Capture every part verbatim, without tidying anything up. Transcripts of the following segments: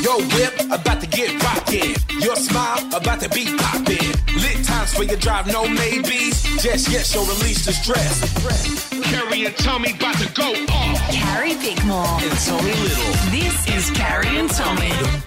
Your whip about to get rockin'. Your smile about to be poppin'. Lit times for your drive, no maybes. Just yes, so release the stress. Carrie and Tommy about to go off. Carrie Bickmore and Tommy Little. This is Carrie and Tommy.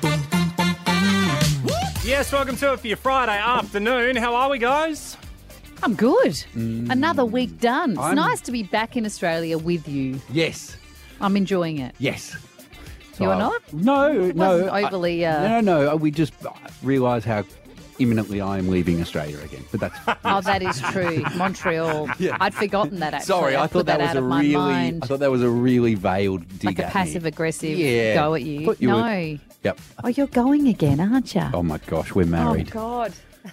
Yes, welcome to it for your Friday afternoon. How are we, guys? I'm good. Mm. Another week done. It's I'm- nice to be back in Australia with you. Yes. I'm enjoying it. Yes. You are So- not? No, It no. wasn't overly, I, uh, no, no, no. We just realised how imminently I am leaving Australia again. But that's Oh, that is true. Montreal. Yeah. I'd forgotten that, actually. sorry. I I'd thought put that, that was out a of my really. mind. I thought that was a really veiled dig Like a at me. passive-aggressive Yeah. go at you. Thought you no. were- Yep. Oh, you're going again, aren't you? Oh my gosh, we're married. Oh, God.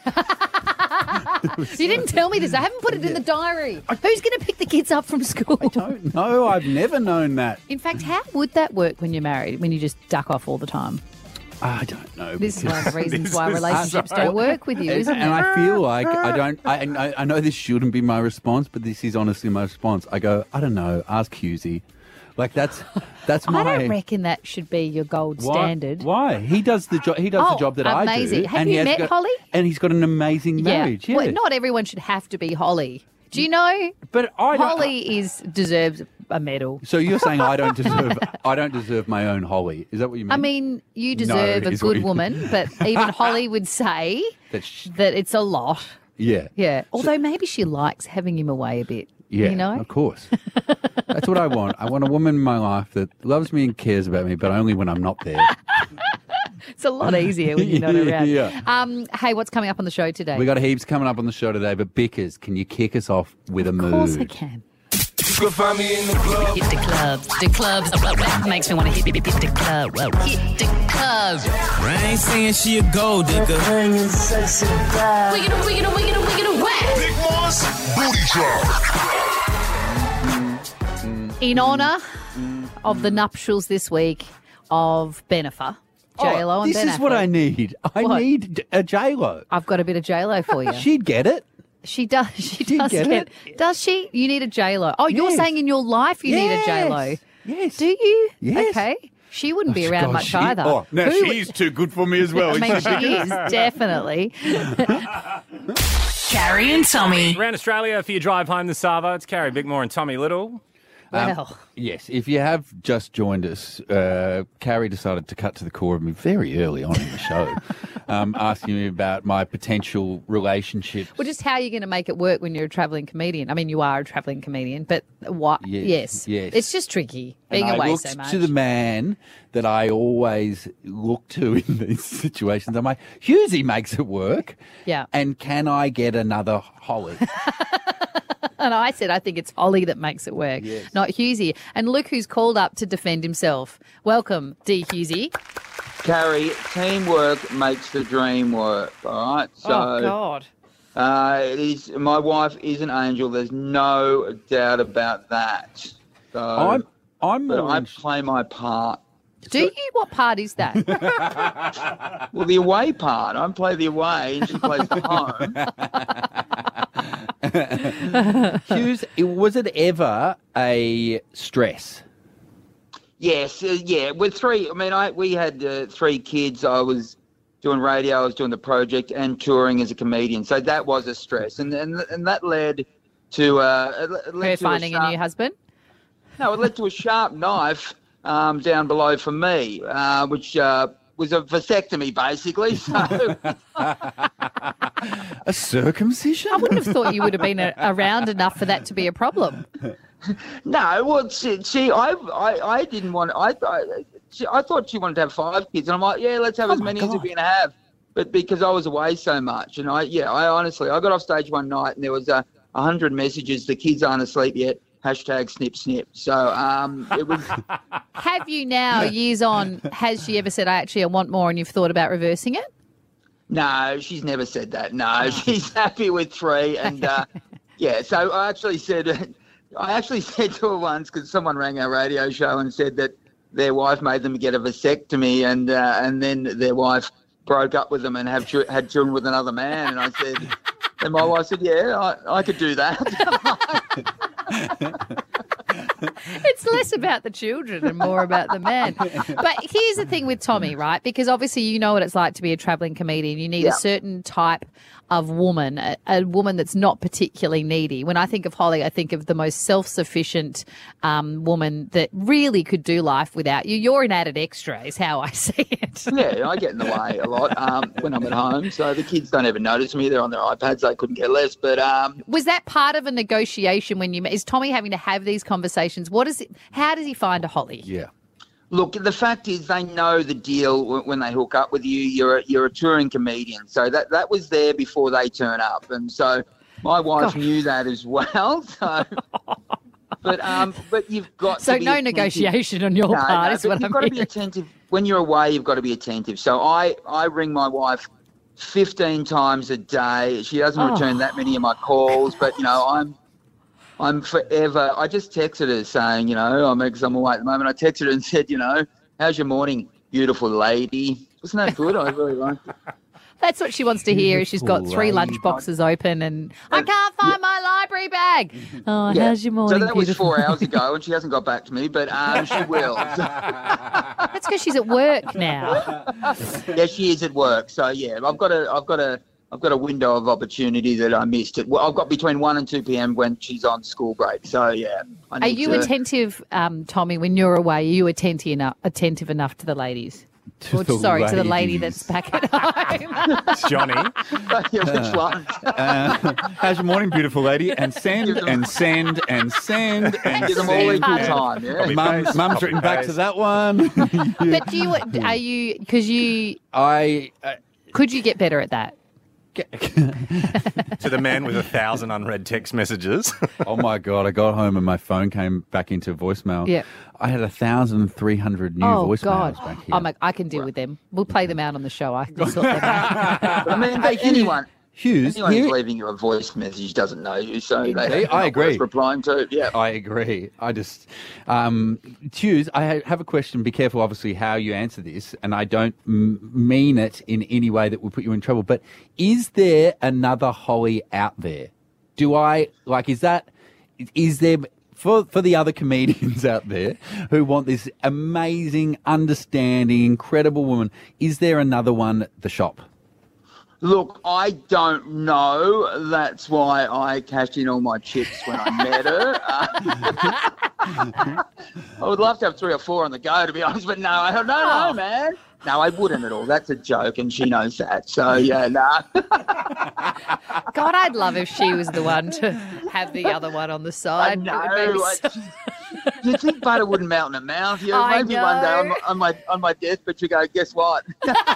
You didn't tell me this. I haven't put it in the diary. Who's going to pick the kids up from school? I don't know. I've never known that. In fact, how would that work when you're married, when you just duck off all the time? I don't know. This is one of the because- reasons This why is relationships so- don't work with you, and, isn't it? and I feel like I don't. I, I I know this shouldn't be my response, but this is honestly my response. I go, I don't know. Ask Husey. Like that's that's my. I don't reckon that should be your gold Why- standard. Why? He does the job. He does Oh, the job that I do. amazing. Have and you he has met got- Holly? And he's got an amazing marriage. Yeah. Well, not everyone should have to be Holly. Do you know? But I don't- Holly is deserves a medal. So you're saying I don't deserve I don't deserve my own Holly? Is that what you mean? I mean, you deserve No, a is what good you- woman, but even Holly would say That sh- that it's a lot. yeah. Yeah. Although maybe she likes having him away a bit. Yeah, You know? of course. That's what I want. I want a woman in my life that loves me and cares about me, but only when I'm not there. It's a lot easier when you're not around. Yeah. Um, hey, what's coming up on the show today? We got heaps coming up on the show today, but Bickers, can you kick us off with a Of mood? course I can. You can find me in the club. Hit the clubs. The clubs uh, makes me want to hit, hit, hit the club. Hit the clubs. I ain't saying she a gold digger. Wiggin' wiggin' wiggin' wiggin' whack. Big Moss, booty drop. In honour of the nuptials this week of Benifer, J Lo Oh, and this Ben is what Affleck. I need. I What? need a J Lo. I've got a bit of J Lo for you. She'd get it. She does. She She'd does get get. it. Does she? You need a J Lo. Oh, you're Yes. saying in your life you need a J Lo. Yes. Yes. Do you? Yes. Okay. She wouldn't be Oh, around God, much she- either. Oh, now Who- she's too good for me as well. I mean, isn't she is definitely. Carrie and Tommy. Around Australia for your drive home this Savo. It's Carrie Bickmore and Tommy Little. Well, Yes, if you have just joined us, uh, Carrie decided to cut to the core of me very early on in the show, um, asking me about my potential relationship. well, just how are you going to make it work when you're a travelling comedian? I mean, you are a travelling comedian, but what? Yes, Yes, yes. It's just tricky being and I away looked so much. to the man that I always look to in these situations. I'm like, Husey makes it work. Yeah. And can I get another Holly? And I said, I think it's Holly that makes it work, Yes. not Husey. And look who's called up to defend himself. Welcome, D. Husey. Carrie, teamwork makes the dream work, all right? So, oh, God. Uh, it is, my wife is an angel. There's no doubt about that. So, I'm, I'm but more I in- play my part. Do you? What part is that? Well, the away part. I play the away and she plays the home. Hughes, was it ever a stress? Yes, uh, yeah. With three, I mean, I we had uh, three kids. I was doing radio, I was doing the project, and touring as a comedian. So that was a stress, and and and that led to uh, it led Her to finding a, sharp, new husband? No, it led to a sharp knife um, down below for me, uh, which uh, was a vasectomy, basically. So. A circumcision? I wouldn't have thought you would have been a, around enough for that to be a problem. No, well, she, she I, I, I didn't want. I, I, she, I thought she wanted to have five kids, and I'm like, yeah, let's have Oh as my many as God. we're going to have. But because I was away so much, and I, yeah, I honestly, I got off stage one night, and there was a uh, hundred messages. The kids aren't asleep yet. Hashtag snip snip. So um, it was. Have you now, years on, has she ever said, I actually I want more, and you've thought about reversing it? No, she's never said that. No, she's happy with three, and uh, yeah. So I actually said, I actually said to her once because someone rang our radio show and said that their wife made them get a vasectomy, and uh, and then their wife broke up with them and have ch- had children with another man. And I said, and my wife said, yeah, I, I could do that. It's less about the children and more about the man. But here's the thing with Tommy, right? Because obviously you know what it's like to be a travelling comedian. You need Yeah. a certain type of woman, a, a woman that's not particularly needy. When I think of Holly, I think of the most self-sufficient um, woman that really could do life without you. You're an added extra is how I see it. Yeah, I get in the way a lot um, when I'm at home. So the kids don't even notice me. They're on their iPads. They couldn't care less. But um, Was that part of a negotiation when you is Tommy having to have these conversations? What is it? How does he find a Holly? Yeah. look, the fact is they know the deal w- when they hook up with you. You're a, you're a touring comedian. So that, that was there before they turn up. And so my wife Gosh. knew that as well. So, but um, but you've got So to be no attentive. negotiation on your No, part no, is but what you've I'm got to be hearing. attentive. When you're away, you've got to be attentive. So I, I ring my wife fifteen times a day. She doesn't Oh. return that many of my calls, but, you know, I'm I'm forever. I just texted her saying, you know, I'm, because I'm away at the moment. I texted her and said, you know, how's your morning, beautiful lady? Wasn't that good? I really liked it. That's what she wants to hear. is She's got Beautiful three lady. lunch boxes open and I can't find my library bag. Oh, Yeah. how's your morning, So that was beautiful? four hours ago, and she hasn't got back to me, but um, she will. So, That's because she's at work now. yeah, she is at work. So yeah, I've got a, I've got a, I've got a window of opportunity that I missed. It. Well, I've got between one and two p.m. when she's on school break. So yeah, I Are need you to, attentive, um, Tommy, when you're away? Are you attentive enough, attentive enough to the ladies? To Or, the sorry, to the lady ladies. that's back at home. It's Johnny. yeah, which one? Uh, how's your morning, beautiful lady? And send Give them- and send and send and Give them all send. equal and- time. Yeah. Copy Mum, paste, Mum's copy written back to paste. that one. But do you, are you, because you, I. Uh, could you get better at that? To the man with a thousand unread text messages. oh my god! I got home and my phone came back into voicemail. Yeah. I had a thousand three hundred new Oh, voicemails God. back here. I'm like, I can deal with them. We'll play them out on the show. I can sort them out. I mean, but anyone, Hughes, anyone here- who's leaving you a voice message doesn't know you, so they See, have I not agree. worth replying to. Yeah. I agree. I just, um, Hughes, I ha- have a question. Be careful, obviously, how you answer this, and I don't m- mean it in any way that will put you in trouble. But is there another Holly out there? Do I like? Is that? Is there for for the other comedians out there who want this amazing, understanding, incredible woman? Is there another one at the shop? Look, I don't know. That's why I cashed in all my chips when I met her. Uh, I would love to have three or four on the go, to be honest, but no, I don't no, Oh. no, man. No, I wouldn't at all. That's a joke, and she knows that. So, yeah, no. God, I'd love if she was the one to have the other one on the I side. know. It would be I- so- You'd think butter wouldn't melt in a mouth. Yeah, I maybe one day on know. my, on my on my deathbed you go, guess what?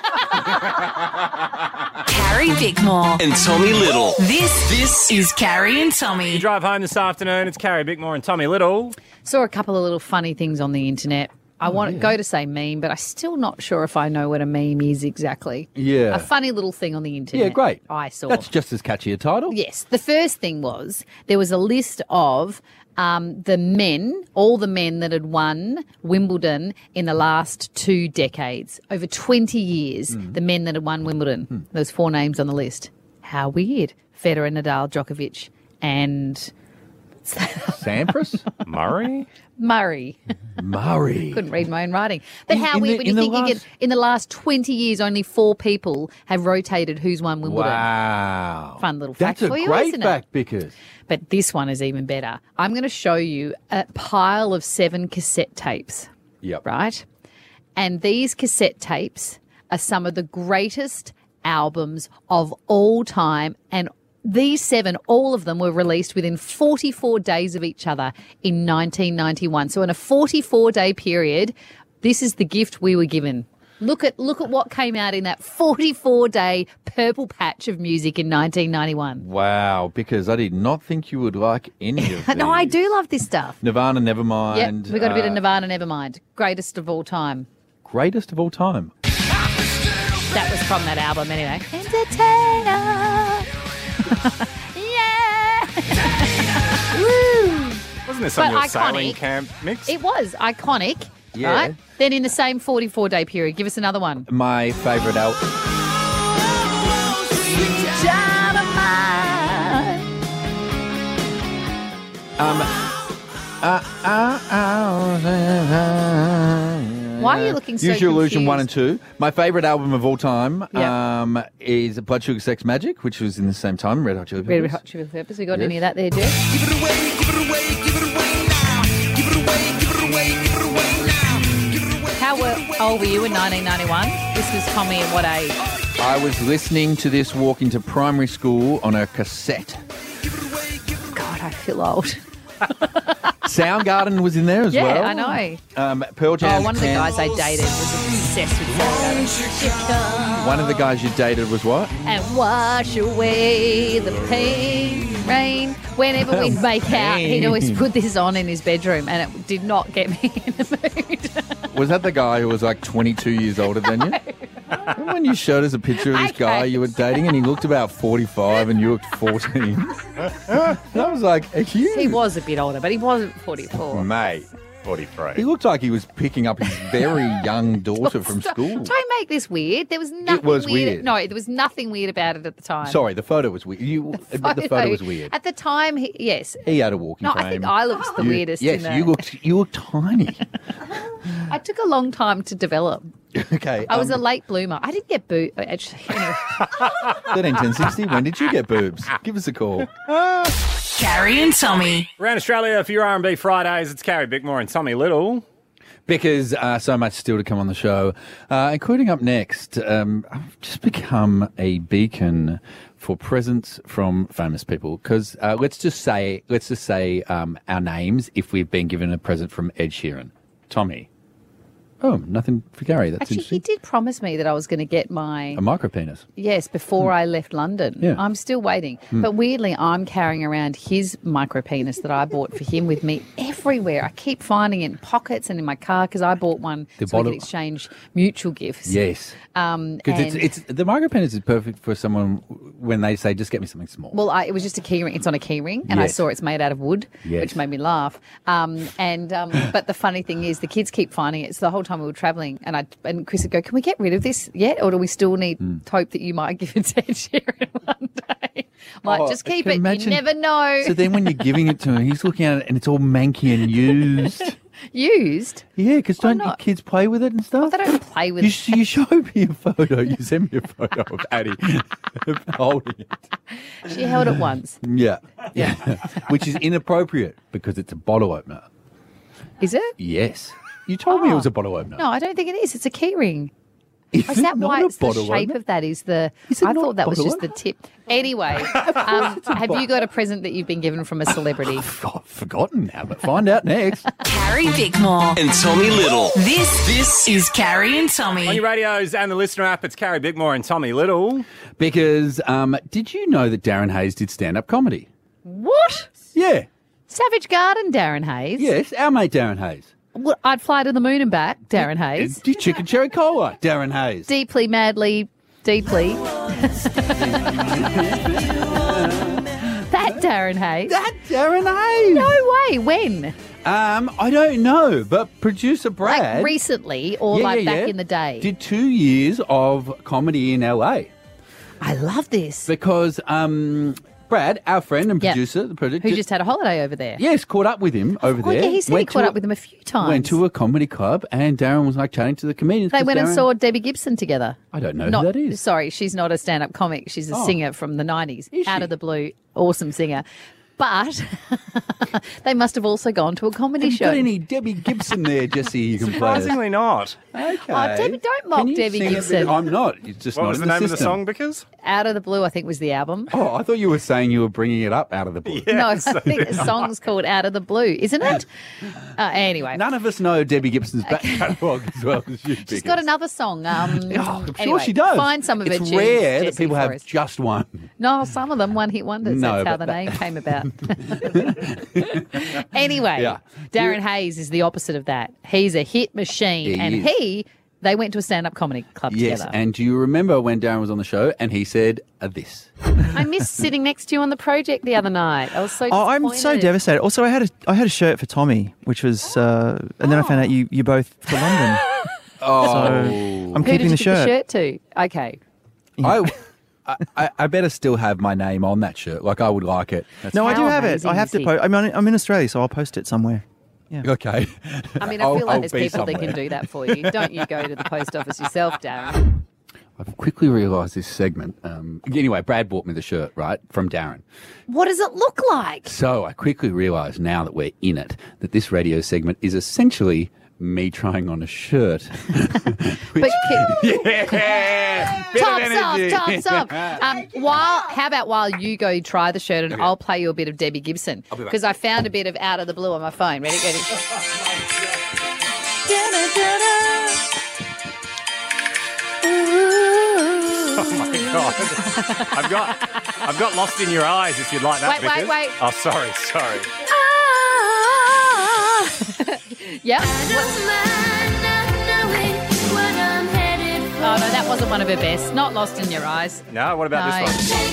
Carrie Bickmore. And Tommy Little. This, this is Carrie and You Tommy. drive home this afternoon. It's Carrie Bickmore and Tommy Little. Saw a couple of little funny things on the internet. I want to go to say meme, but I'm still not sure if I know what a meme is exactly. Yeah. A funny little thing on the internet. Yeah, great. I saw. That's just as catchy a title. Yes. The first thing was there was a list of um, the men, all the men that had won Wimbledon in the last two decades. Over twenty years, the men that had won Wimbledon. Those four names on the list. How weird. Federer, Nadal, Djokovic, and Sampras? Murray? Murray. Murray. Couldn't read my own writing. But In- how in weird the- when you in the think you last- get in the last twenty years, only four people have rotated who's won Wimbledon. Wow. Fun little fact That's a for you, great isn't it? fact, because But this one is even better. I'm going to show you a pile of seven cassette tapes, yep. right? And these cassette tapes are some of the greatest albums of all time. And these seven, all of them were released within forty-four days of each other in nineteen ninety-one. So in a forty-four day period, this is the gift we were given. Look at look at what came out in that forty-four day purple patch of music in nineteen ninety-one. Wow, because I did not think you would like any of these. No, I do love this stuff. Nirvana, Nevermind. Yep, we got a bit of uh, Nirvana, Nevermind. Greatest of all time. Greatest of all time. That was from that album anyway. Entertainer. Yeah. Woo. Wasn't this But on your iconic. sailing camp mix? It was iconic, Yeah. right? Then in the same forty-four day period, give us another one. My favourite album. Um, Why are you looking so Use Your Illusion confused? one and two. My favourite album of all time Yeah. um, is Blood Sugar Sex Magic, which was in the same time, Red Hot Chili Peppers. Red Hot Chili Peppers. We got Yes. any of that there, Jeff? Give it away, give it away, give it away now. Give it away, give it away, give it away now. Give it away. How were, old were you in nineteen ninety-one? This was Tommy at what age? I was listening to this walking to primary school on a cassette. God, I feel old. Soundgarden was in there as Yeah, well. I know. Um, Pearl Jam. Oh, one of the guys I dated was obsessed with Soundgarden. One of the guys you dated was what? And wash away the pain, rain. Whenever we'd make out, he'd always put this on in his bedroom, and it did not get me in the mood. Was that the guy who was like twenty-two years older than you? Remember when you showed us a picture of this Okay. guy you were dating and he looked about forty-five and you looked fourteen? That was like a huge... He was a bit older, but he wasn't forty-four. Mate, He forty-three. looked like he was picking up his very young daughter from Stop. school. Don't make this weird. There was nothing was weird. weird. No, there was nothing weird about it at the time. Sorry, the photo was weird. You admit the photo was weird. At the time, he, yes. He had a walking No, frame. I think I looked the You- weirdest. Yes, in the, you looked you looked tiny. I took a long time to develop. Okay, I was um, a late bloomer. I didn't get boo. Actually, anyway. thirteen ten sixty. When did you get boobs? Give us a call. Carrie and Tommy. Around Australia for your R and B Fridays, it's Carrie Bickmore and Tommy Little. Because uh, so much still to come on the show, uh, including up next. Um, I've just become a beacon for presents from famous people. Because uh, let's just say, let's just say um, our names if we've been given a present from Ed Sheeran, Tommy. Oh, nothing for Gary. That's Actually, he interesting. did promise me that I was going to get my A micro penis. yes before I left London. Yeah. I'm still waiting, Hmm. but weirdly, I'm carrying around his micro penis that I bought for him with me everywhere. I keep finding it in pockets and in my car because I bought one The so we bottom- could exchange mutual gifts. Yes. Um, Because it's, and- it's the micro penis is perfect for someone when they say, just get me something small. Well, I, it was just a key ring. It's on a key ring, and I Yes. saw it's made out of wood, Yes. which made me laugh. Um, and um, but the funny thing is, the kids keep finding it. So the whole time we were travelling, and I and Chris would go, "Can we get rid of this yet, or do we still need Hmm. to hope that you might give it to Ed Sheeran one day?" I'm like, Oh, just I keep can it. imagine- You never know. So then when you're giving it to him, he's looking at it and it's all manky and used. Used? Yeah, because don't your not? kids play with it and stuff? They don't play with You, it. sh- you show me a photo. You send me a photo of Addie holding it. She held it once. Yeah. Yeah. Which is inappropriate because it's a bottle opener. Is it? Yes. You told me it Oh. was a bottle opener. No, I don't think it is. It's a key ring. Is Is it that not why a it's the bottle shape opener? of that is the... Is it I not thought that was bottle just the tip. Anyway, um, have you got a present that you've been given from a celebrity? I've forgotten now, but find out next. Carrie Bickmore. And Tommy Little. This, this is Carrie and On Tommy. your radios and the listener app, it's Carrie Bickmore and Tommy Little. Because um, did you know that Darren Hayes did stand-up comedy? What? Yeah. Savage Garden, Darren Hayes. Yes, our mate Darren Hayes. Well, I'd fly to the moon and back, Darren Hayes. Did chicken cherry cola, Darren Hayes. Deeply, madly, deeply. that Darren Hayes. That Darren Hayes. No way. When? Um, I don't know, but producer Brad Like recently or Yeah, like yeah, back yeah. in the day? did two years of comedy in L A I love this. because um, Brad, our friend and Yeah. producer, the producer, Who just had a holiday over there? yes, caught up with him over Oh, there. yeah, he said he Went caught to up a- with him a few times. Went to a comedy club, and Darren was like chatting to the comedians. They 'cause went and Darren- saw Debbie Gibson together. I don't know Not, who that is. Sorry, she's not a stand-up comic. She's a Oh. singer from the nineties. Is Out she? of the blue. Awesome singer. But they must have also gone to a comedy Have you show. got any Debbie Gibson there, Jesse? You can play. us? Surprisingly not. Okay. Oh, Debbie, don't mock Can you Debbie sing a bit? Gibson. I'm not. It's just What not was in the name of the system. song, Bickers? Out of the Blue, I think was the album. Oh, I thought you were saying you were bringing it up out of the blue. No, I think the song's called Out of the Blue, isn't it? Uh, anyway, None of us know Debbie Gibson's back catalogue as well as you. she's got another song. Um, Oh, I'm sure anyway, she does. Find some of it's her tunes, rare that Jesse, people for have us. just one. No, some of them one-hit wonders. No, That's how but the that- name came about. Anyway, Yeah. Darren Hayes is the opposite of that. He's a hit machine, He and is. he they went to a stand-up comedy club Yes, together. and do you remember when Darren was on the show and he said uh, this? I missed sitting next to you on the project the other night. I was so. Oh, I'm so disappointed. devastated. Also, I had a I had a shirt for Tommy, which was, uh, and then I found out you you both to London. Oh, So I'm Who keeping did the you shirt. give the shirt to? Okay. I, I, I better still have my name on that shirt. Like, I would like it. No, I do How have it. amazing I have is to he? post. I'm, on- I'm in Australia, so I'll post it somewhere. Okay. I mean, I I'll- feel like I'll there's be people that somewhere. can do that for you. Don't you go to the post office yourself, Darren? I've quickly realised this segment. Um, anyway, Brad bought me the shirt, right, from Darren. What does it look like? So I quickly realised now that we're in it that this radio segment is essentially me trying on a shirt. But yeah, bit of tops off, energy. tops off. Um, while, how about while you go try the shirt and Okay. I'll play you a bit of Debbie Gibson I'll be back. because I found a bit of Out of the Blue on my phone. Ready? Ready? Oh my god! I've got, I've got Lost in Your Eyes. If you'd like that. Wait, wait, Vickers. wait. Oh, sorry, sorry. Yep. Oh no, that wasn't one of her best. Not Lost in Your Eyes. No, what about No. this one?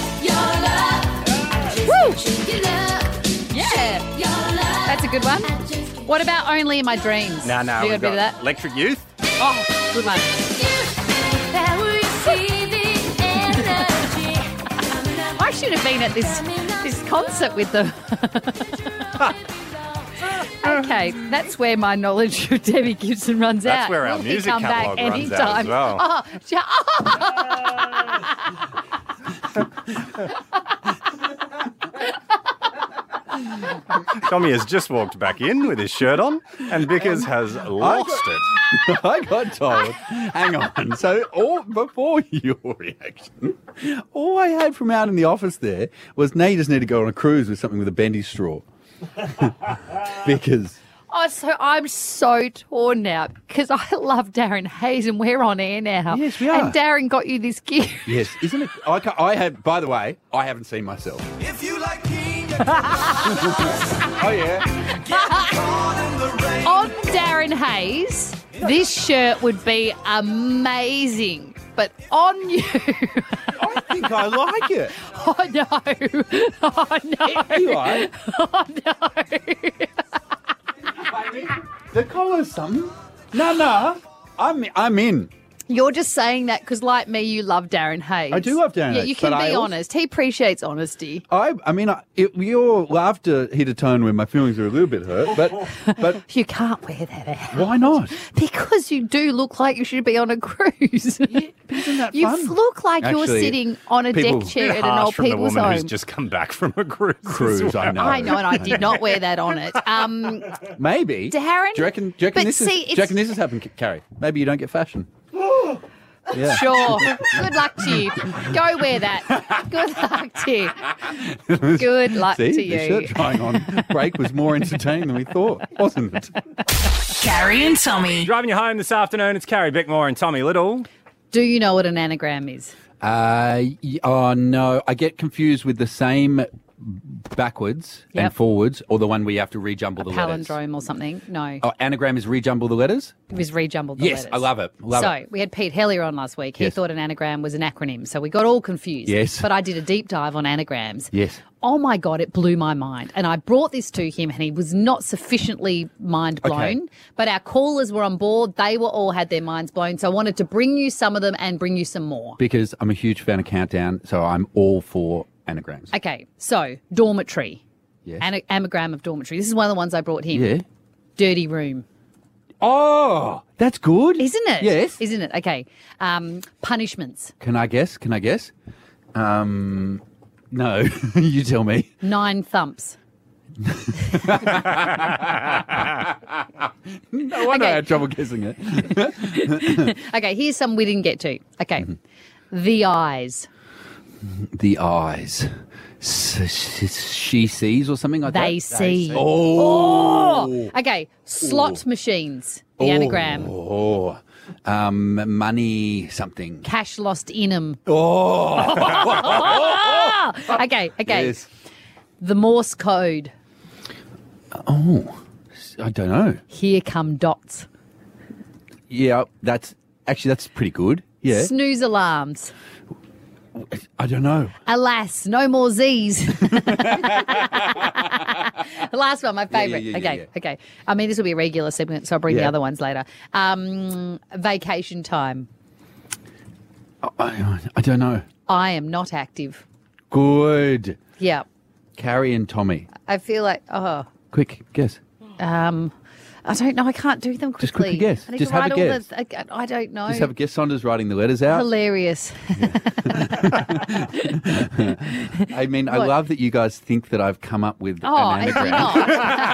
Woo! Yeah. That's a good one. What about Only in My Dreams? No, no, You got a we've bit of got that? Electric Youth. Oh, good one. I should have been at this this concert with them. Okay, that's where my knowledge of Debbie Gibson runs That's out. where our Will he music come back catalogue runs out as anytime? well. Oh, ja- Tommy has just walked back in with his shirt on, and Vickers has lost it. I got told. Hang on. So, all, before your reaction, all I had from out in the office there was, now you just need to go on a cruise with something with a bendy straw. Because Oh, so I'm so torn now because I love Darren Hayes and we're on air now. Yes, we are. And Darren got you this gift. yes, isn't it? I, ca- I have. By the way, I haven't seen myself. If you like king, Oh yeah. On Darren Hayes, this shirt would be amazing. But on you, I think I like it. oh no, oh no, You like? oh no. The collar's something. No, no. I'm. I'm in. You're just saying that because, like me, you love Darren Hayes. I do love Darren Yeah, Hayes, you can but be I also- honest. He appreciates honesty. I. I mean, I, it, your laughter hit a tone where my feelings are a little bit hurt. But, but You can't wear that out. why not? Because you do look like you should be on a cruise. Isn't that You fun? look like you're Actually, sitting on a people- deck chair Bit at an harsh old from the people's woman home. who's just come back from a cruise. as Cruise, well. I know. I know, and I did not wear that on it. Um, Maybe. Darren? Do you reckon, do you reckon But this see, is? Do it's- you reckon this has happened, Carrie? Maybe you don't get fashion. Yeah. sure. Good luck to you. Go wear that. Good luck to you. Good luck See, to the you. shirt trying on break was more entertaining than we thought, wasn't it? Carrie and Tommy. Driving you home this afternoon, it's Carrie Bickmore and Tommy Little. Do you know what an anagram is? Uh, y- oh no, I get confused with the same backwards Yep. and forwards, or the one where you have to rejumble A the letters. palindrome or something? No. Oh, anagram is rejumble the letters. It was rejumbled the Yes, letters. I love it. Love so it. we had Pete Hellier on last week. He Yes. thought an anagram was an acronym. So we got all confused. Yes. But I did a deep dive on anagrams. Yes. Oh my God, it blew my mind. And I brought this to him and he was not sufficiently mind blown. Okay. But our callers were on board. They were all had their minds blown. So I wanted to bring you some of them and bring you some more. Because I'm a huge fan of Countdown, so I'm all for anagrams. Okay, so dormitory. Yes. An- anagram of dormitory. This is one of the ones I brought him. Yeah. Dirty room. Oh, that's good. Isn't it? Yes. Isn't it? Okay. Um, punishments. Can I guess? Can I guess? Um, no, you tell me. Nine thumps. No wonder Okay. I had trouble guessing it. Okay, here's some we didn't get to. Okay. Mm-hmm. The eyes. The eyes. S- s- she sees or something like They that? see. Oh. Okay, slot machines. The anagram. Oh. Um, money something. Cash lost in 'em. Oh. Okay, okay. Yes. The Morse code. Oh. I don't know. Here come dots. Yeah, that's actually that's pretty good. Yeah. Snooze alarms. I don't know. Alas, no more Z's. The last one, my favourite. yeah, yeah, okay, yeah. okay. I mean, this will be a regular segment, so I'll bring the Yeah. other ones later. Um, vacation time. I, I don't know. I am not active. Good. Yeah. Carrie and Tommy. I feel like, oh, Quick, guess. um, I don't know. I can't do them quickly. Just quickly guess. I need Just to have a write all guess. The, I, I don't know. Just have a guess. Saunders writing the letters out. Hilarious. I mean, I What? love that you guys think that I've come up with Oh, an it's anagram.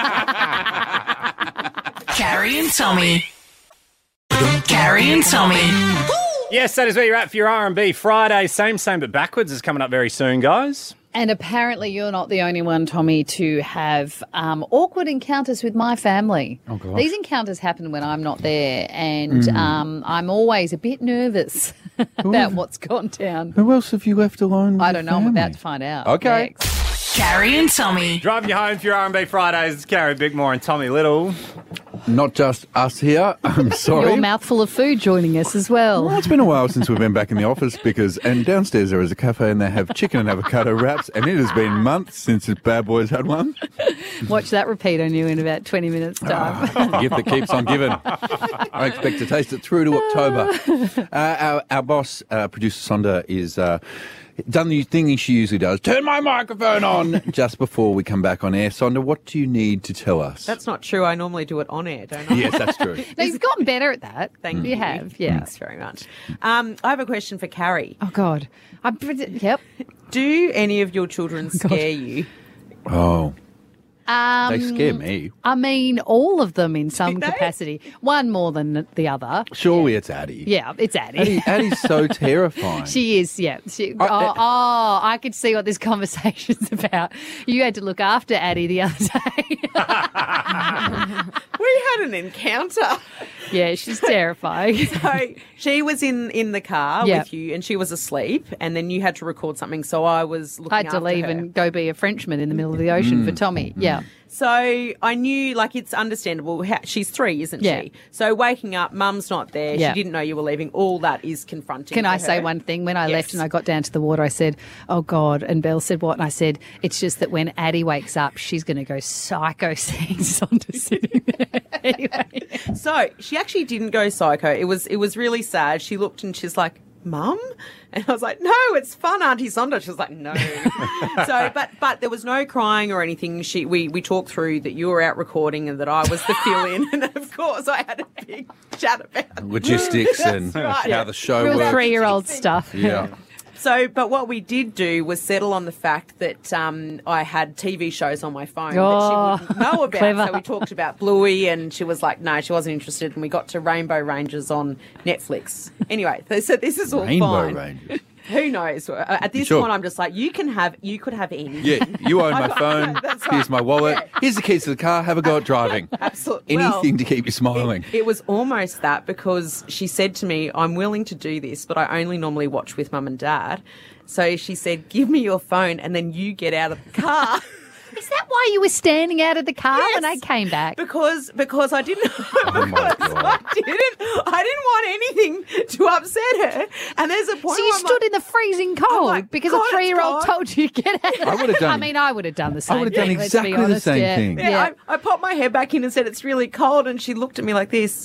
not. Carrie and Tommy. Carrie and Tommy. Yes, that is where you're at for your R and B Friday. Same, same, but backwards is coming up very soon, guys. And apparently you're not the only one, Tommy, to have um, awkward encounters with my family. Oh, gosh. These encounters happen when I'm not there, and Mm. um, I'm always a bit nervous about what's gone down. Who else have you left alone with I your don't know. I'm family? about to find out. Okay. Next. Carrie and Tommy. Driving you home for your R and B Fridays. It's Carrie Bickmore and Tommy Little. Not just us here. I'm sorry. Your mouthful of food joining us as well. Well, it's been a while since we've been back in the office because, and downstairs there is a cafe and they have chicken and avocado wraps, and it has been months since the bad boys had one. Watch that repeat on you in about twenty minutes' time. The gift that keeps on giving. I expect to taste it through to October. Uh, our, our boss, uh, producer Sonda, is uh, done the thing she usually does. Turn my microphone on just before we come back on air. Sonda, what do you need to tell us? That's not true. I normally do it on air, don't I? Yes, that's true. No, you've gotten better at that. Thank you. you. have, yeah. Thanks very much. Um, I have a question for Carrie. Oh, God. I'm, yep. Do any of your children scare you? Oh, Um, they scare me. I mean, all of them in some they? capacity. One more than the other. Surely it's Addie. Yeah, it's Addie. Addie. Addie's so terrifying. She is, yeah. She, I- oh, oh, I could see what this conversation's about. You had to look after Addie the other day. We had an encounter. Yeah, she's terrifying. So she was in, in the car Yeah. with you and she was asleep, and then you had to record something. So I was looking I had to after leave her. and go be a Frenchman in the middle of the ocean for Tommy. Yeah. So I knew, like, it's understandable. How, she's three, isn't Yeah. she? So waking up, mum's not there. Yeah. She didn't know you were leaving. All that is confronting. Can for I say her. one thing? When I Yes. left and I got down to the water, I said, oh, God. And Belle said, what? And I said, it's just that when Addie wakes up, she's going to go psycho seeing Sonda sitting there. Anyway. So she actually didn't go psycho. It was it was really sad. She looked and she's like, Mum? And I was like, no, it's fun, Auntie Sonda. She was like, no. so, but but there was no crying or anything. She we, we talked through that you were out recording and that I was the fill-in. And of course I had a big chat about Logistics and right. how the show Real works. three-year-old stuff. Yeah. So, but what we did do was settle on the fact that um, I had T V shows on my phone Oh, that she wouldn't know about. clever. So we talked about Bluey, and she was like, no, she wasn't interested. And we got to Rainbow Rangers on Netflix. Anyway, so this is all Rainbow fine. Rangers. Who knows? Uh, At this Sure. point, I'm just like, you can have, you could have anything. Yeah, you own I my got- phone. That's Here's right. my wallet. Yeah. Here's the keys to the car. Have a go at driving. Absolutely. Anything Well, to keep you smiling. It, it was almost that, because she said to me, I'm willing to do this, but I only normally watch with mum and dad. So she said, give me your phone and then you get out of the car. Is that why you were standing out of the car when I Yes. came back? Because because I didn't Oh my because God. I didn't I didn't want anything to upset her. And there's a point So you where I'm stood like, in the freezing cold like, because God, a it's three-year-old cold. told you to get out. I would have done- I mean, I would have done the same. would have done thing, let's be exactly the honest, same yeah. thing. yeah, Yeah. I, I popped my head back in and said it's really cold, and she looked at me like this.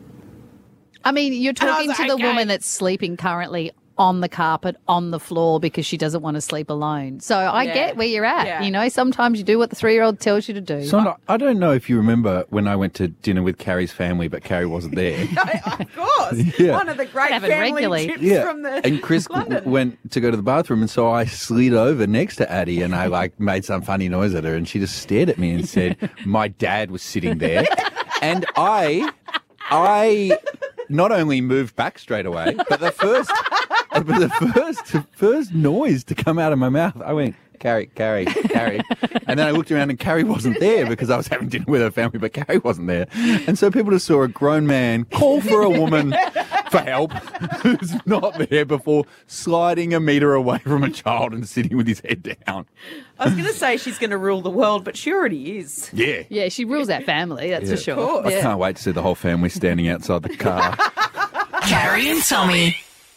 I mean, you're I was talking to like, the okay. woman that's sleeping currently on the carpet, on the floor, because she doesn't want to sleep alone. So I Yeah. get where you're at. Yeah. You know, sometimes you do what the three-year-old tells you to do. Sonda, I don't know if you remember when I went to dinner with Carrie's family, but Carrie wasn't there. Of course. Yeah. One of the great Happen family regularly. trips Yeah, from the and Chris w- London. went to go to the bathroom, and so I slid over next to Addie, and I like made some funny noise at her, and she just stared at me and said, "My dad was sitting there," and I, I not only moved back straight away, but the first, but the first, the first noise to come out of my mouth, I went, Carrie, Carrie, Carrie. And then I looked around and Carrie wasn't there because I was having dinner with her family, but Carrie wasn't there. And so people just saw a grown man call for a woman for help who's not there before sliding a metre away from a child and sitting with his head down. I was going to say she's going to rule the world, but she already is. Yeah. Yeah, she rules that family, that's Yeah. for sure. Of course. I Yeah. can't wait to see the whole family standing outside the car. Carrie and Tommy.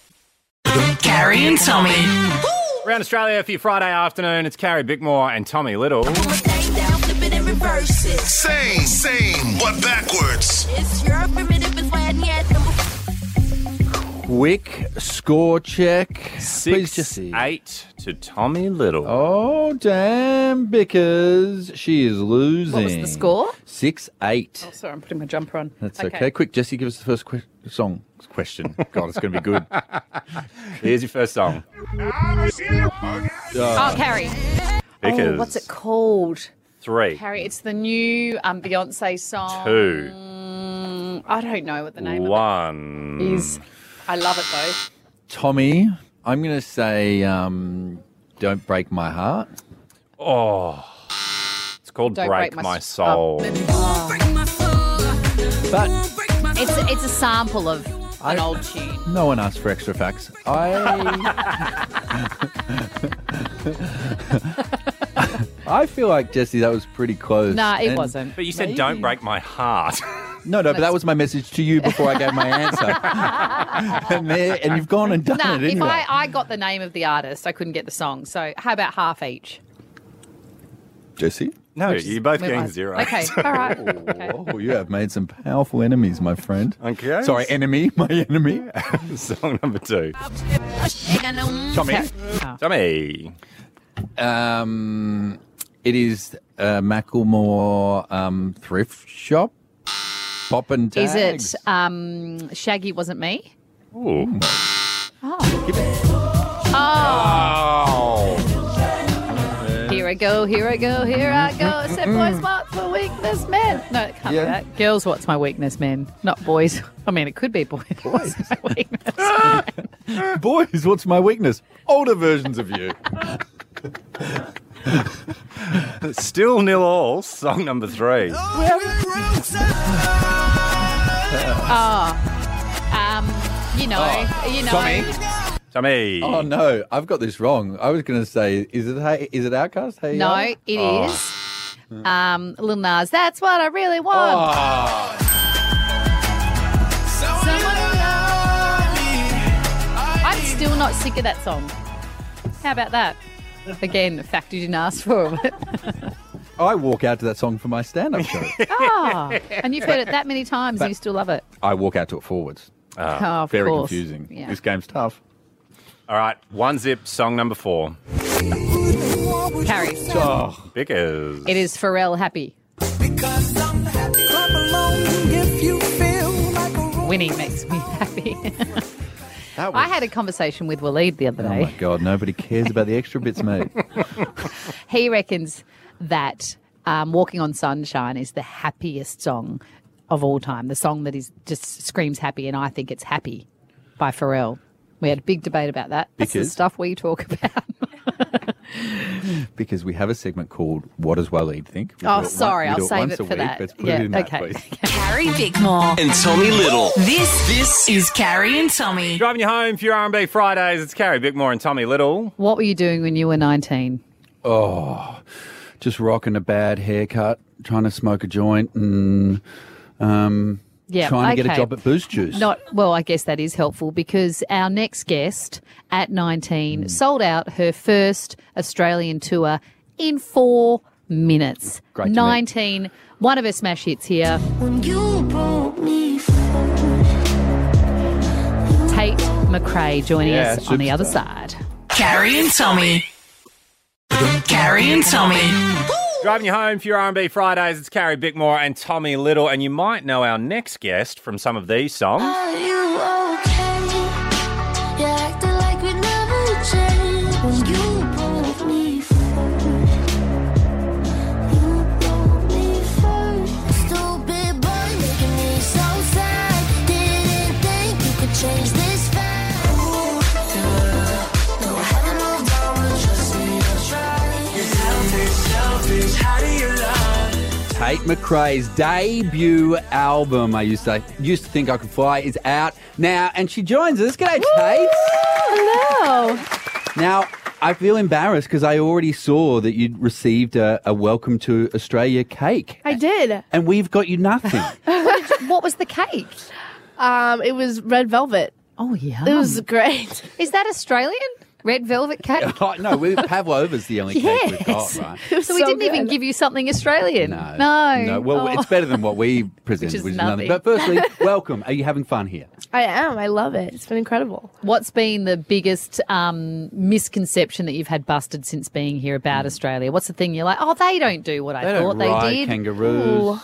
Carrie and Tommy. Around Australia for your Friday afternoon, it's Carrie Bickmore and Tommy Little. Same, same, but backwards. Quick score check. Please, Six, Jessie. eight to Tommy Little. Oh, damn, because she is losing. What was the score? Six, eight. Oh, sorry, I'm putting my jumper on. That's okay. Quick, Jessie, give us the first que- song. Question. God, it's going to be good. Here's your first song. Oh, Carrie. Because Oh, what's it called? Three. Carrie, it's the new um, Beyonce song. Two. Mm, I don't know what the name One. of it is. I love it, though. Tommy, I'm going to say um, Don't Break My Heart. Oh. It's called Don't Break, Break My My S- Soul. But It's a, it's a sample of an old tune. no one asked for extra facts. I I feel like, Jessie, that was pretty close. Nah, it And- wasn't. But you said Don't Break My Heart. No, no, but that was my message to you before I gave my answer. and, there, and you've gone and done Nah, it if anyway. I, I got the name of the artist, I couldn't get the song. So how about half each? Jessie? No, Which is- you're both we getting might- zero. Okay, all right. Okay. Oh, you have made some powerful enemies, my friend. Okay. Sorry, enemy, my enemy. Song number two. Tommy. Oh. Tommy. Um, it is uh, Macklemore um, thrift shop. Pop and tags. Is it um, Shaggy Wasn't Me? Ooh. Oh. Oh. Here I go, here I go, here I go. I said, boys, what's my weakness, man? No, it can't Yeah. be that. Girls, what's my weakness, man? Not boys. I mean, it could be boys. What's my weakness, man? Boys, what's my weakness? Older versions of you. Still nil all. Song number three. Oh, um, you know, you know. Tommy. Tommy. Oh no, I've got this wrong. I was going to say, is it hey, is it Outcast? Hey, No, Ya? it Oh. is. Um, Lil Nas, that's what I really want. Oh. Someone to love me. I'm still not sick of that song. How about that? Again, a fact you didn't ask for. I walk out to that song for my stand-up show. Ah, and you've heard it that many times and you still love it. I walk out to it forwards. Oh, of Very course. confusing. Yeah. This game's tough. All right. One zip. Song number four. Carrie, Oh, Because. it is Pharrell Happy. Winning makes me happy. that was, I had a conversation with Waleed the other Oh day. my God, nobody cares about the extra bits, mate. He reckons that um, Walking on Sunshine is the happiest song of all time, the song that is just screams happy, and I think it's Happy by Pharrell. We had a big debate about that. That's the Because? stuff we talk about. Because we have a segment called What Does Waleed Think? We Oh, do it sorry, one- we I'll do save once it a for week. that. Let's put Yeah, it in that, okay. please. Carrie Bickmore. And Tommy Little. This this is Carrie and Tommy. Driving you home for your R and B Fridays. It's Carrie Bickmore and Tommy Little. What were you doing when you were nineteen? Oh, just rocking a bad haircut, trying to smoke a joint, and um, Yeah, trying to get a okay. job at Boost Juice. Not well, I guess that is helpful because our next guest at nineteen Hmm. sold out her first Australian tour in four minutes. Great to meet. nineteen, one of her smash hits here. Tate McRae joining Yeah, us on the other superstar. side. Carrie and Tommy. Carrie and Tommy. Driving you home for your R and B Fridays. It's Carrie Bickmore and Tommy Little. And you might know our next guest from some of these songs. Are you okay? You acted like we never changed when you broke me first. You broke me first. Stupid boy making me so sad. Didn't think you could change this fast. Ooh, yeah. No, I haven't moved on, but trust me, I'll try. You're selfish, selfish. How do you love? Tate McRae's debut album, I used to used to think I could fly, is out now, and she joins us. G'day, Tate. Hello. Now, I feel embarrassed because I already saw that you'd received a, a Welcome to Australia cake, I did. and we've got you nothing. What was the cake? Um, it was red velvet. Oh, yeah. It was great. Is that Australian? Red velvet cake? Oh, no, we, Pavlova's the only cake we've got, Yes. right? So, we so didn't even good. give you something Australian. No. No. No. Well, Oh. it's better than what we presented, Which is which is nothing. nothing. But firstly, welcome. Are you having fun here? I am. I love it. It's been incredible. What's been the biggest um, misconception that you've had busted since being here about Australia? What's the thing you're like, oh, they don't do what I They thought don't they ride did? kangaroos.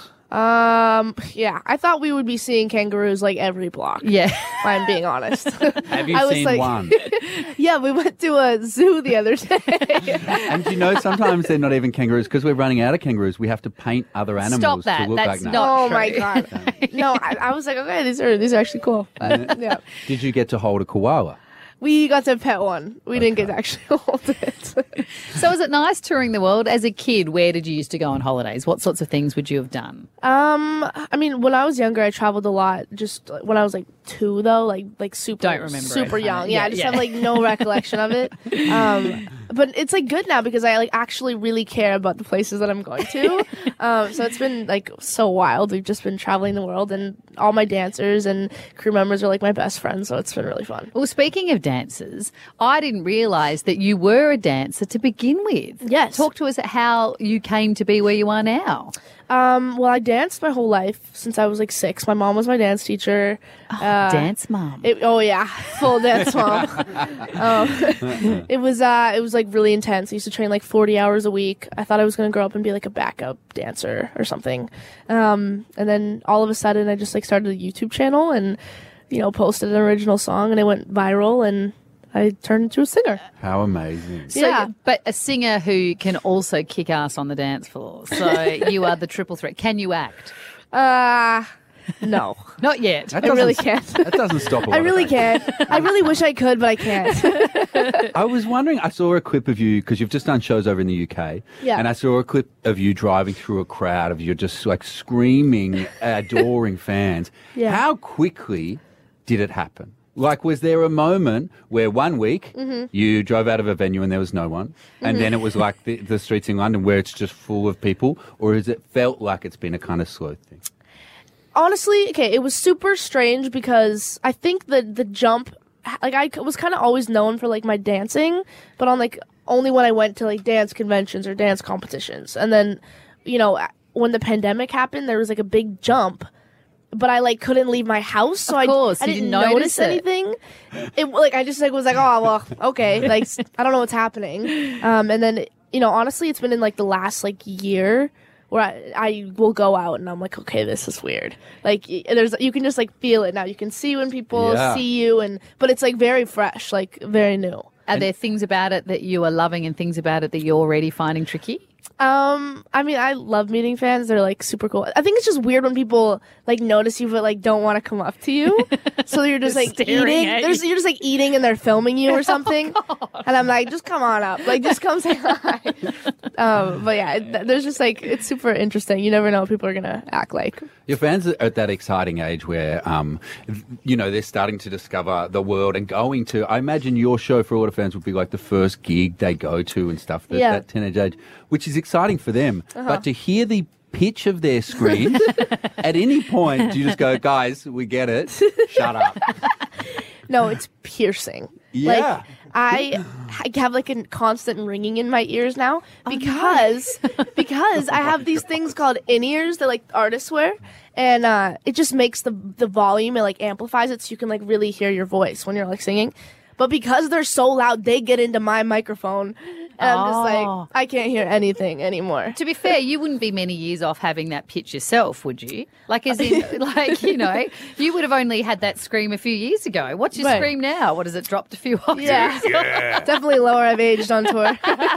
Um, yeah, I thought we would be seeing kangaroos like every block. Yeah. If I'm being honest. Have you I was seen like- one? Yeah, we went to a zoo the other day. And do you know sometimes they're not even kangaroos because we're running out of kangaroos. We have to paint other animals that. to look That's like not- that. Oh true. my god! No, I, I was like, okay, these are these are actually cool. But, yeah, Did you get to hold a koala? we got to pet one. We didn't get to actually hold it. So is it nice touring the world? As a kid, where did you used to go on holidays? What sorts of things would you have done? Um, I mean, when I was younger, I traveled a lot. Just when I was like two, though, like like super, Don't remember super it. young. Uh, Yeah, yeah, I just yeah. have like no recollection of it. Um, but it's like good now because I like actually really care about the places that I'm going to. um, so it's been like so wild. We've just been traveling the world, and all my dancers and crew members are like my best friends. So it's been really fun. Well, speaking of dancers, I didn't realise that you were a dancer to begin with. Yes. Talk to us at how you came to be where you are now. Um, well, I danced my whole life since I was like six. My mom was my dance teacher. Uh, Dance mom. It, oh yeah, full dance mom. um, it was uh, it was like really intense. I used to train like forty hours a week. I thought I was gonna grow up and be like a backup dancer or something. Um, and then all of a sudden, I just like started a YouTube channel and you know posted an original song, and it went viral, and I turned into a singer. How amazing. So, Yeah. But a singer who can also kick ass on the dance floor. So you are the triple threat. Can you act? Uh no, Not yet. That I really doesn't- can't. That doesn't stop a lot I of really things. can't. I really wish I could, but I can't. I was wondering, I saw a clip of you because you've just done shows over in the U K. Yeah. And I saw a clip of you driving through a crowd of you just like screaming, adoring fans. Yeah. How quickly did it happen? Like, was there a moment where one week Mm-hmm. you drove out of a venue and there was no one, and then it was like the, the streets in London where it's just full of people, or has it felt like it's been a kind of slow thing? Honestly, okay, it was super strange because I think the the jump, like I was kind of always known for like my dancing, but on like only when I went to like dance conventions or dance competitions, and then you know when the pandemic happened, there was like a big jump. But I like couldn't leave my house, so Of course, I, I you didn't, didn't notice notice, it. anything. It like I just like was like, oh well, okay, like I don't know what's happening. Um, and then you know, honestly, it's been in like the last like year where I, I will go out and I'm like, okay, this is weird. Like y- there's you can just like feel it now. You can see when people Yeah. see you, and but it's like very fresh, like very new. Are there things about it that you are loving and things about it that you're already finding tricky? Um, I mean, I love meeting fans. They're like super cool. I think it's just weird when people like notice you but like don't want to come up to you. So you're just like staring eating. at There's, you're just like eating and they're filming you or something. And I'm like, just come on up. Like, just come say hi. um, but yeah, it, there's just like it's super interesting. You never know what people are gonna act like. Your fans are at that exciting age where, um, you know, they're starting to discover the world and going to. I imagine your show for a lot of fans would be like the first gig they go to and stuff. That, Yeah. that teenage age, which is exciting for them. But to hear the pitch of their screams at any point, do you just go, guys, we get it. Shut up. No, it's piercing. Yeah. Like, I I have like a constant ringing in my ears now because because I have these things called in-ears that like artists wear, and uh, it just makes the the volume, it like amplifies it so you can like really hear your voice when you're like singing. But because they're so loud, they get into my microphone, and I'm just Oh. like I can't hear anything anymore. To be fair, you wouldn't be many years off having that pitch yourself, would you? Like, as in, like, you know, you would have only had that scream a few years ago. What's your Right. scream now? What has it dropped a few octaves? Yeah, definitely lower. I've aged on tour.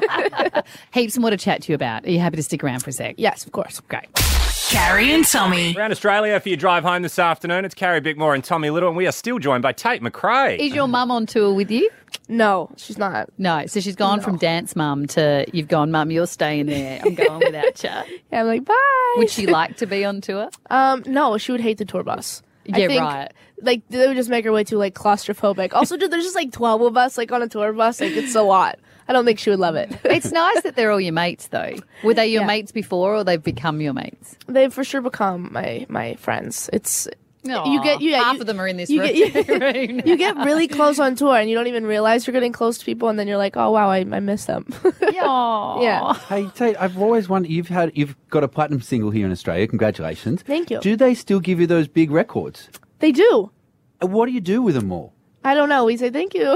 Heaps more to chat to you about. Are you happy to stick around for a sec? Yes, of course. Great. Carrie and Tommy. Around Australia for your drive home this afternoon. It's Carrie Bickmore and Tommy Little, and we are still joined by Tate McRae. Is your mum on tour with you? No, she's not. No. So she's gone from dance mum to you've gone, mum, you're staying there. I'm going without you. Yeah, I'm like bye. Would she like to be on tour? Um, no, she would hate the tour bus. I Yeah, think, right. Like they would just make her way too like claustrophobic. Also, dude, there's just like twelve of us like on a tour bus. Like it's a lot. I don't think she would love it. It's nice that they're all your mates, though. Were they your Yeah. mates before, or they've become your mates? They've for sure become my my friends. It's you get you yeah, half you, of them are in this you room. Get, you, you get really close on tour, and you don't even realize you're getting close to people, and then you're like, oh wow, I, I miss them. Aw. Yeah. Hey, Tate, I've always wondered, you've had, you've got a platinum single here in Australia. Congratulations. Thank you. Do they still give you those big records? They do. And what do you do with them all? I don't know. We say thank you.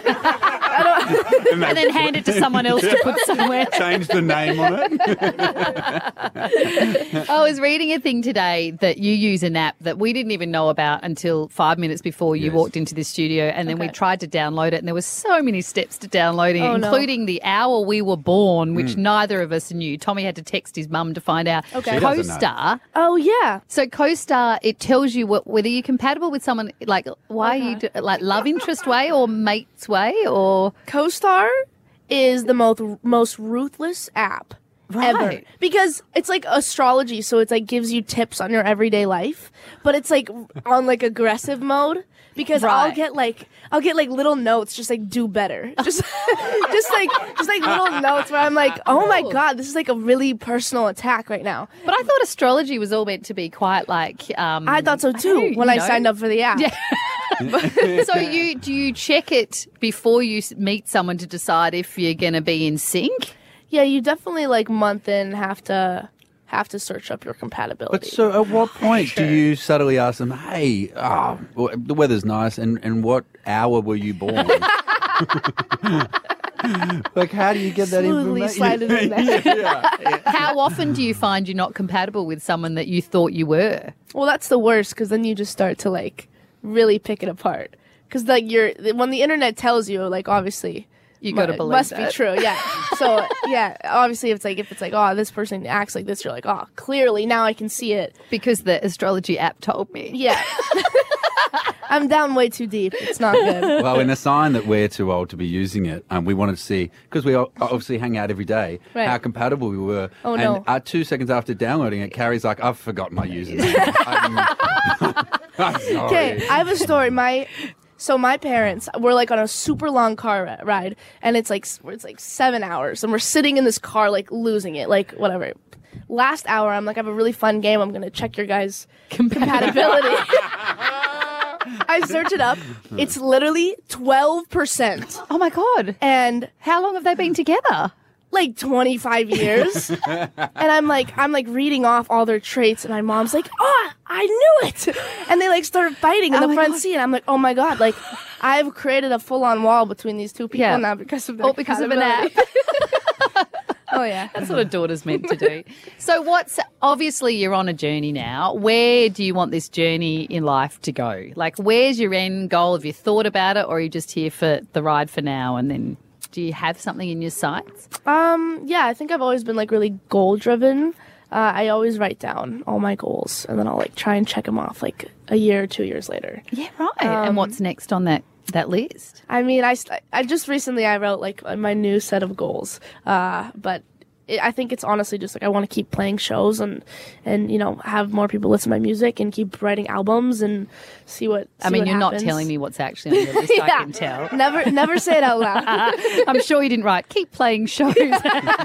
And then hand it to someone else to put somewhere. Change the name on it. I was reading a thing today that you use an app that we didn't even know about until five minutes before you Yes. walked into the studio, and then we Okay. tried to download it, and there was so many steps to downloading Oh, it, no. including the hour we were born, which neither of us knew. Tommy had to text his mum to find out. Okay. She doesn't know. CoStar. Oh yeah. So CoStar, it tells you what, whether you're compatible with someone, like why you do, like love interest way or mate's way or CoStar is the most most ruthless app ever Right. because it's like astrology, so it's like gives you tips on your everyday life, but it's like on like aggressive mode. Because I'll Right. get like I'll get like little notes, just like do better, just just like just like little notes where I'm like, oh my god, this is like a really personal attack right now. But I thought astrology was all meant to be quite like. Um, I thought so too don't know, when you I know. signed up for the app. Yeah. So you do you check it before you s- meet someone to decide if you're going to be in sync? Yeah, you definitely like month in have to have to search up your compatibility. But so at what point do you subtly ask them, hey, oh, well, the weather's nice, and, and what hour were you born? Like, how do you get that Smoothly information? slide it in there. yeah, yeah. How often do you find you're not compatible with someone that you thought you were? Well, that's the worst because then you just start to like really pick it apart. Because like you're when the internet tells you, like obviously You got to mu- believe must that. be true. Yeah. So yeah, obviously if it's like if it's like oh this person acts like this, you're like oh clearly now I can see it. Because the astrology app told me. Yeah. I'm down way too deep. It's not good. Well, in a sign that we're too old to be using it, um, we wanted to see, because we o- obviously hang out every day, Right. how compatible we were. Oh, and no. uh, two seconds after downloading it, Carrie's like, I've forgotten my username. I'm, I'm sorry. Okay, I have a story. My so my parents were like on a super long car ri- ride, and it's like s- it's like seven hours, and we're sitting in this car like losing it, like whatever. Last hour, I'm like, I have a really fun game. I'm gonna check your guys' compatibility. I search it up. It's literally twelve percent, Oh my God. and How long have they been together? like twenty-five years. And I'm like, I'm like reading off all their traits, and my mom's like, oh, I knew it. And they like started fighting in Oh the my front God. seat. And I'm like, oh my God, like I've created a full on wall between these two people Yeah. now because of their All because of an app. compatibility. Oh yeah. That's what a daughter's meant to do. So what's, obviously you're on a journey now. Where do you want this journey in life to go? Like where's your end goal? Have you thought about it, or are you just here for the ride for now, and then do you have something in your sights? Um, yeah, I think I've always been like really goal driven. Uh, I always write down all my goals, and then I'll like try and check them off like a year or two years later. Yeah, right. and what's next on that, that list? I mean, I, st- I just recently I wrote like my new set of goals, uh, but it, I think it's honestly just like I want to keep playing shows and and you know have more people listen to my music and keep writing albums and see what. I see mean, what you're happens. not telling me what's actually on your list, I can tell. Never, never say it out loud. I'm sure you didn't write, keep playing shows. Yeah.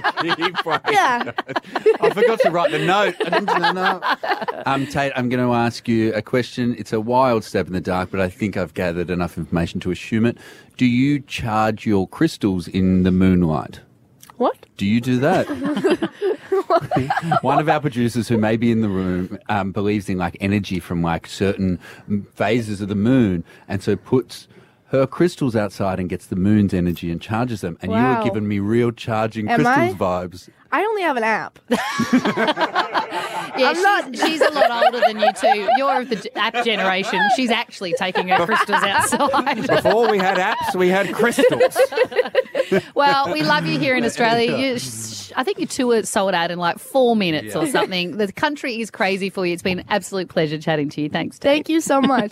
I forgot to write the note. I didn't know. No. Um, Tate, I'm going to ask you a question. It's a wild step in the dark, but I think I've gathered enough information to assume it. Do you charge your crystals in the moonlight? What? Do you do that? One of our producers who may be in the room um, believes in like energy from like certain phases of the moon, and so puts her crystals outside and gets the moon's energy and charges them. And you Wow. were giving me real charging Am crystals I? vibes. I only have an app. Yeah, I'm she's, not- she's a lot older than you two. You're of the g- app generation. She's actually taking her crystals outside. Before we had apps, we had crystals. Well, we love you here in Australia. You, sh- I think your tour sold out in like four minutes or something. The country is crazy for you. It's been an absolute pleasure chatting to you. Thanks, Tate. Thank you so much.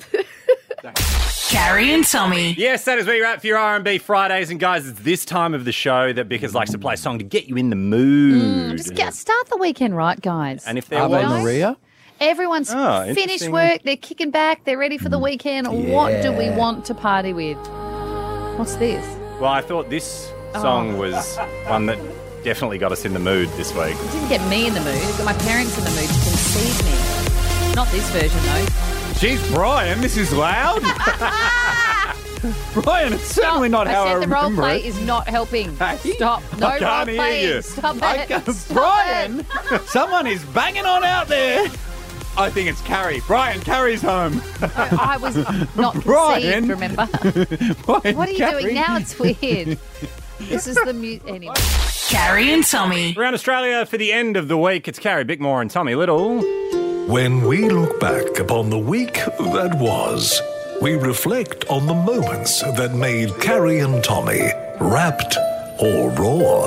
Carrie and Tommy. Yes, that is where you're at for your R and B Fridays. And guys, it's this time of the show that Bickers likes to play a song to get you in the mood. Just get, start the weekend right, guys. And if there Ave was... Maria? Everyone's Oh, finished interesting. work. They're kicking back. They're ready for the weekend. What do we want to party with? What's this? Well, I thought this song was one that definitely got us in the mood this week. It didn't get me in the mood. It got my parents in the mood to conceive me. Not this version, though. Jeez, Brian, this is loud. Brian, it's certainly not I how I said the role remember play it. is not helping. Stop. No I can't role hear playing. you. Stop I it. can't- Stop Brian, it. Someone is banging on out there. I think it's Carrie. Brian, Carrie's home. I was not Brian. conceived, remember? Brian, What are you Carrie. doing now? It's weird. This is the mute. Anyway. Carrie and Tommy. Around Australia for the end of the week, it's Carrie Bickmore and Tommy Little. When we look back upon the week that was, we reflect on the moments that made Carrie and Tommy rapt or roar.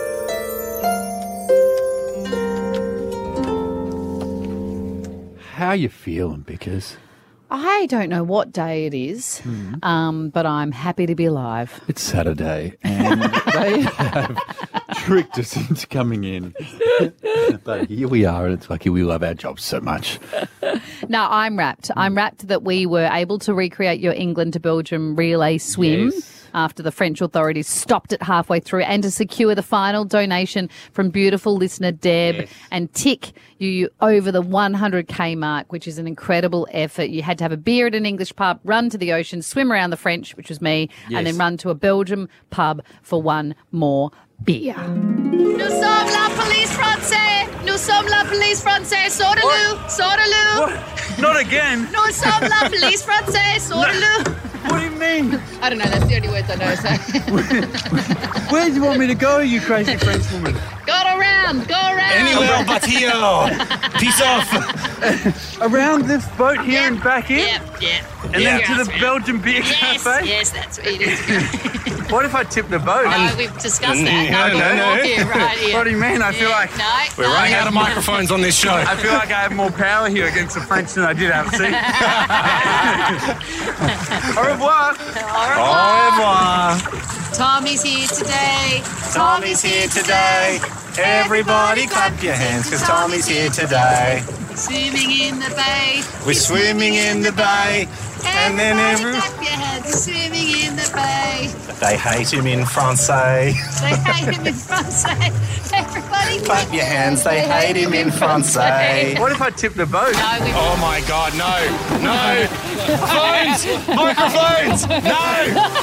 How you feeling, Bickers? I don't know what day it is, um, but I'm happy to be alive. It's Saturday, and they have tricked us into coming in. But here we are, and it's like we love our jobs so much. No, I'm rapt. I'm rapt that we were able to recreate your England to Belgium relay swim. Yes. After the French authorities stopped it halfway through, and to secure the final donation from beautiful listener Deb Yes. and tick you over the one hundred K mark, which is an incredible effort. You had to have a beer at an English pub, run to the ocean, swim around the French, which was me, Yes. and then run to a Belgium pub for one more beer. Nous sommes la police française. Nous sommes la police française. Sortaloo, sortaloo. Not again. Nous sommes la police française. Sortaloo. What do you mean? I don't know. That's the only words I know. So Where do you want me to go, you crazy French woman? go around, go around. Anywhere but here. Peace off. Around this boat here and back in? Yep, yep. And then to the Belgian Beer Yes, Cafe? yes, that's what it is. What if I tip the boat? No, we've discussed that. No, No, we'll no, walk no. here, right here. What do you mean? I feel Yeah, like no, we're no. running out of microphones on this show. I feel like I have more power here against the French than I did out at sea. Au revoir. Au revoir. Tommy's here today. Tommy's here today. Everybody clap your hands because Tommy's here today. Swimming in the bay. We're swimming in the bay. And then Everybody every... clap your hands. Swimming in the bay. They hate him in Francais. They hate him in Francais. Everybody Clap your hands, they hate him in Francais. What if I tip the boat? No, we Oh my God, no, no. Phones, microphones, no,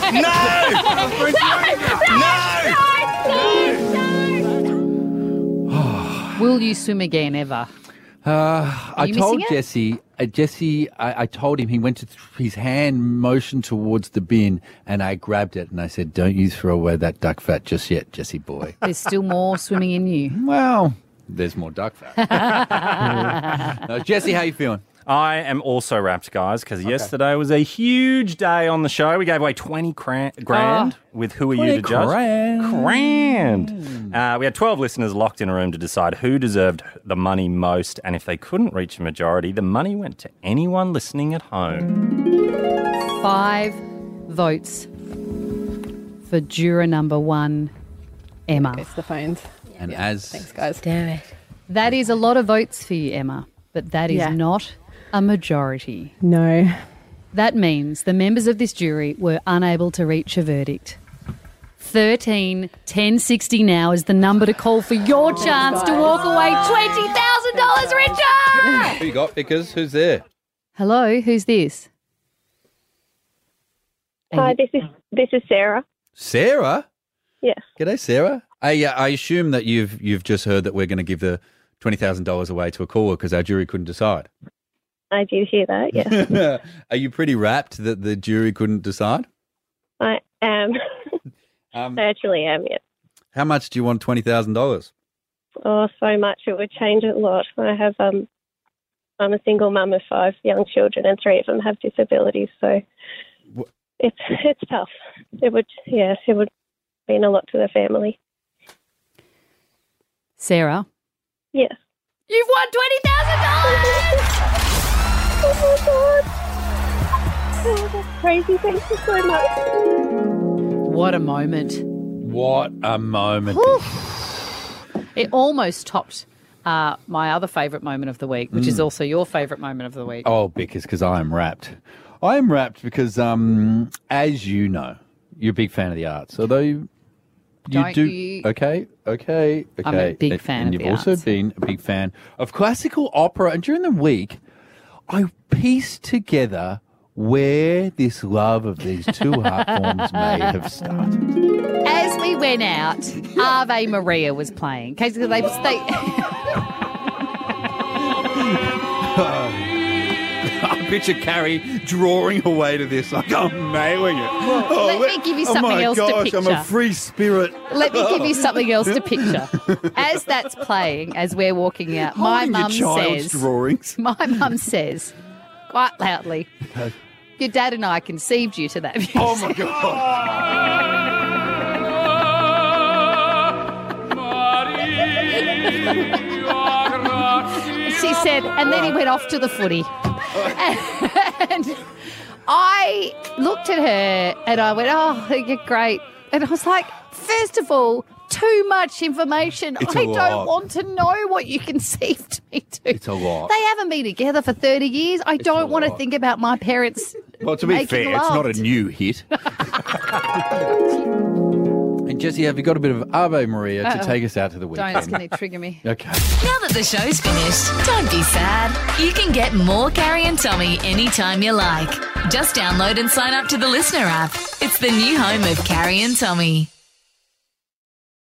no, no. Will you swim again ever? Uh, I you told missing it? Jesse, uh, Jesse, I, I told him he went to th- his hand motioned towards the bin, and I grabbed it and I said, "Don't you throw away that duck fat just yet, Jesse boy." There's still more swimming in you. Well, there's more duck fat. No, Jesse, how you feeling? I am also wrapped, guys, because yesterday was a huge day on the show. We gave away twenty cran- grand with Who Are You to Judge? grand. Grand. Uh, we had twelve listeners locked in a room to decide who deserved the money most, and if they couldn't reach a majority, the money went to anyone listening at home. Five votes for juror number one, Emma. It's the phones. And as Thanks, guys. Damn it. That is a lot of votes for you, Emma, but that is Yeah. not a majority. No. That means the members of this jury were unable to reach a verdict. thirteen ten sixty now is the number to call for your chance to walk away twenty thousand dollars richer! who you got? Because who's there? Hello, who's this? Hi, this is this is Sarah. Sarah. Yes. G'day, Sarah. I uh, I assume that you've you've just heard that we're going to give the twenty thousand dollars away to a caller because our jury couldn't decide. I did hear that, yes. Are you pretty rapt that the jury couldn't decide? I am. Um, I actually am, yes. How much do you want twenty thousand dollars? Oh, so much. It would change a lot. I have, um, I'm a single mum of five young children and three of them have disabilities, so What? it's it's tough. It would, yes, it would mean a lot to the family. Sarah? Yes. You've won twenty thousand dollars! Oh, my God. Oh, that's crazy. Thank you so much. What a moment. What a moment. It almost topped uh, my other favourite moment of the week, which is Mm. also your favourite moment of the week. Oh, because because I am wrapped. I am wrapped because, um, as you know, you're a big fan of the arts. Although you, you Don't do, you- okay, okay, okay. I'm a big And- fan and of you've the also arts. been a big fan of classical opera. And during the week, I piece together where this love of these two art forms may have started. As we went out, Ave Maria was playing. Okay, so they, they I picture Carrie drawing away to this like I'm nailing it. Well, let me give you something oh my else to gosh, picture. I'm a free spirit. Let me give you something else to picture. As that's playing, as we're walking out, my Holding your mum child's says, drawings. my mum says, quite loudly, your dad and I conceived you to that music. Oh my God. She said, and then he went off to the footy. And I looked at her and I went, oh, you're great. And I was like, first of all, too much information. It's I a don't lot. want to know what you conceived me to. It's a lot. They haven't been together for thirty years. I don't want to think about my parents. Well, to be making fair, love. it's not a new hit. And Jessie, have you got a bit of Ave Maria to Uh-oh. take us out to the weekend? Don't, it's going to trigger me. Okay. Now that the show's finished, don't be sad. You can get more Carrie and Tommy anytime you like. Just download and sign up to the Listener app. It's the new home of Carrie and Tommy.